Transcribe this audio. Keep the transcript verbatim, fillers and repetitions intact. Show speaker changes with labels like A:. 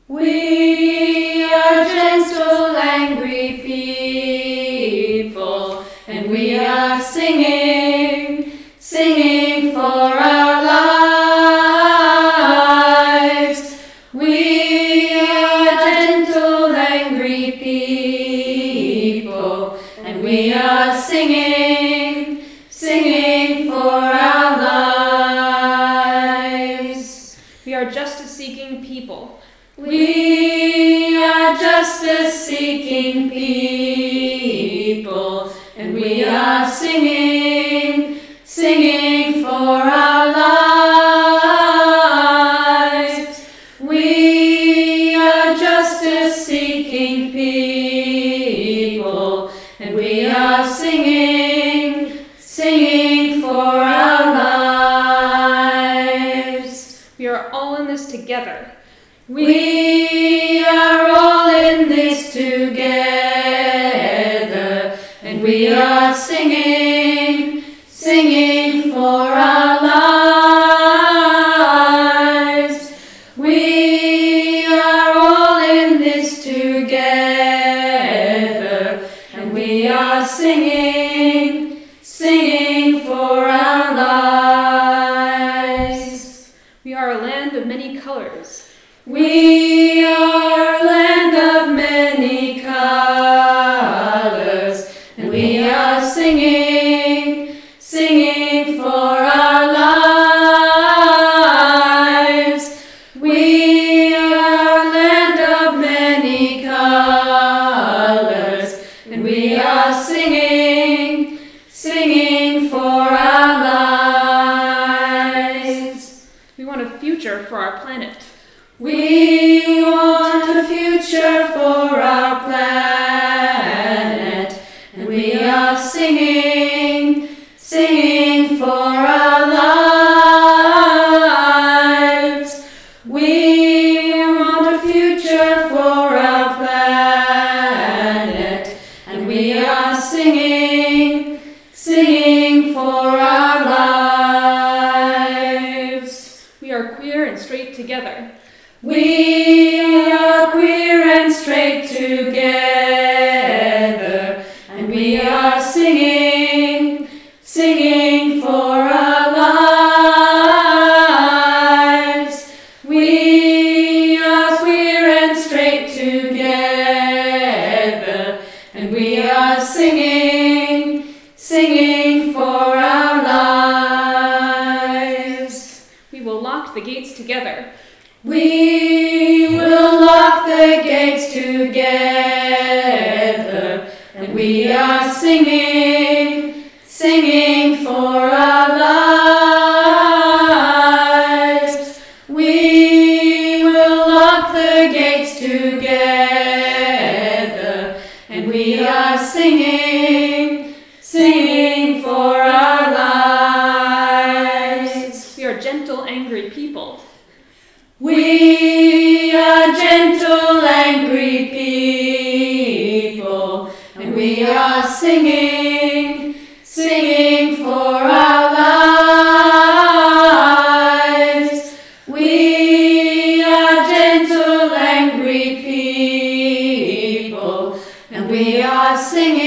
A: We are gentle, angry people, and we are singing, singing for our lives. We are gentle, angry people, and we are singing, singing for our lives.
B: We are justice-seeking people.
A: We are justice-seeking people, and we are singing, singing for our lives. We are justice-seeking people, and we are singing, singing for our lives.
B: We are all in this together.
A: We are all in this together, and we are singing, singing for our lives. We are all in this together, and we are singing, singing for our lives.
B: We are a land of many colors.
A: We are a land of many colors, and we are singing, singing for our lives. We are a land of many colors, and we are singing, singing for our lives.
B: We want a future for our planet.
A: We want a future for our planet, and we are singing, singing for our lives. We want a future for our planet, and we are singing, singing for our lives.
B: We are queer and straight together.
A: We are queer and straight together, and we are singing, singing for our lives. We are queer and straight together, and we are singing, singing for our lives.
B: We will lock the gates together.
A: We will lock the gates together, and we are singing, singing for our lives. We will lock the gates together, and we are singing, singing for our lives.
B: We are gentle, angry people.
A: We are gentle, angry people, and we are singing, singing for our lives. We are gentle, angry people, and we are singing,